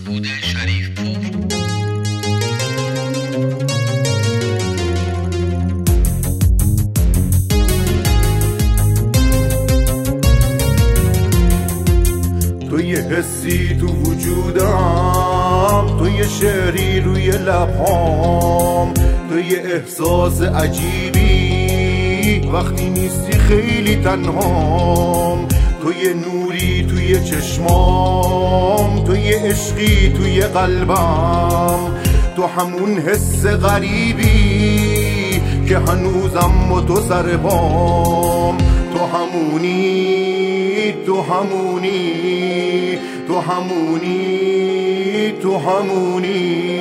مسعود شریفپور. تو یه حسی تو وجودم، تو یه شعری روی لبهام، تو یه احساس عجیبی وقتی نیستی خیلی تنهام، تو یه نوری توی چشمام، تو یه عشقی توی قلبم، تو همون حس غریبی که هنوزم و تو سر پام، تو همونی، تو همونی، تو همونی، تو همونی.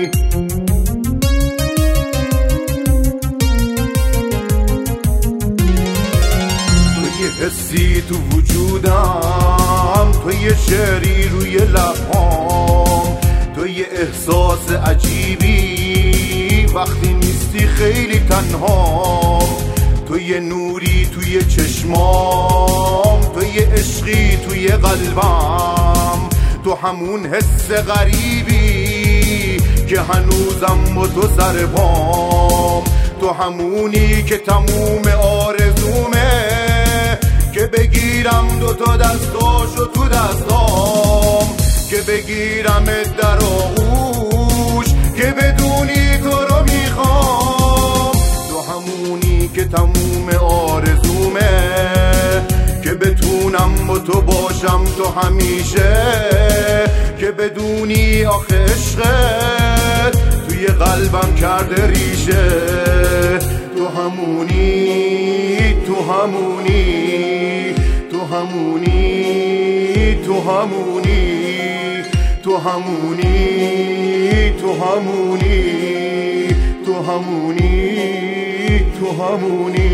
تو یه حسی تو وجودم، تو یه شعری روی لبهام، تو یه احساس عجیبی وقتی نیستی خیلی تنهام، تو یه نوری توی چشمام، تو یه عشقی توی قلبم، تو همون حس غریبی که هنوزم و تو سر پام، تو همونی که تموم آرزومه که بگیرم دوتا دستاشو تو دستام، که بگیرم در آغوش که بدونی تو رو میخوام، تو همونی که تموم آرزومه که بتونم با تو باشم تو همیشه، که بدونی آخه عشقت توی قلبم کرده ریشه، تو همونی، تو همونی، تو همونی، تو همونی، تو همونی، تو همونی، تو همونی، تو همونی.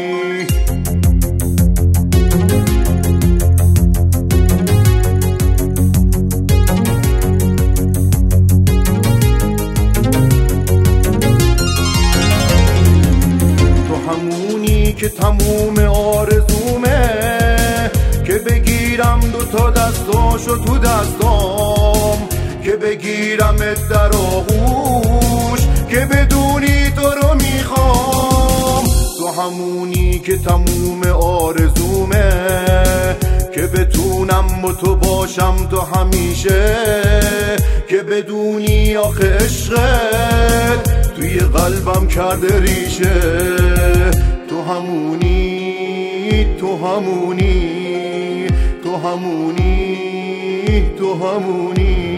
که تموم آرزومه که بگیرم دوتا دستاشو تو دستام، که بگیرم در آغوش که بدونی تو رو میخوام، تو همونی که تموم آرزومه که بتونم با تو باشم تو همیشه، که بدونی آخه عشقت توی قلبم کرده ریشه، تو همونی، تو همونی، تو همونی، تو همونی.